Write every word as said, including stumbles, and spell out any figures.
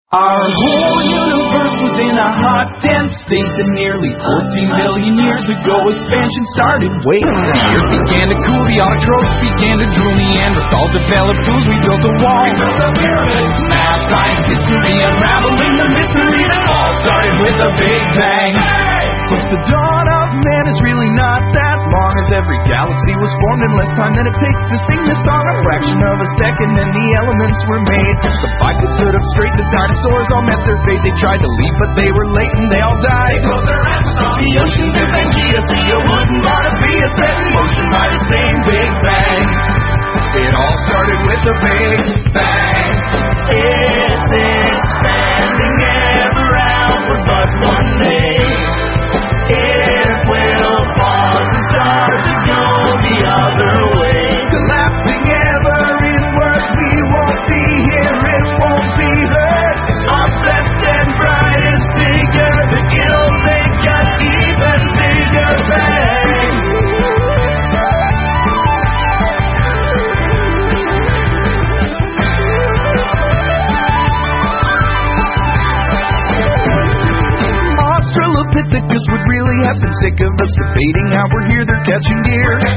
Our whole universe was in a hot, dense state that nearly fourteen billion years ago expansion started. Wait, the earth began to cool, the autotrophs began to drool, Neanderthals developed tools, we built a wall. We built the pyramids, math, science, history, unraveling the mystery that all started with a big bang. Since the dawn of man is really not that long, as every galaxy was formed in less time than it takes to sing this song. A fraction of a second and the elements were made. The Bible stood up straight, the dinosaurs all met their fate. They tried to leave but they were late and they all died. They closed their asses on the oceans and Pangea, Thea wouldn't want to be a set in motion by the same Big Bang. It all started with a Big Bang. It's expanding ever outward but one day it will pause and start to go the other way. Collapsing ever inward, we won't be here, it won't be heard. Our best and brightest figure, it'll make an even bigger bang. Australopithecus would really have been sick of us debating how we're here, they're catching deer.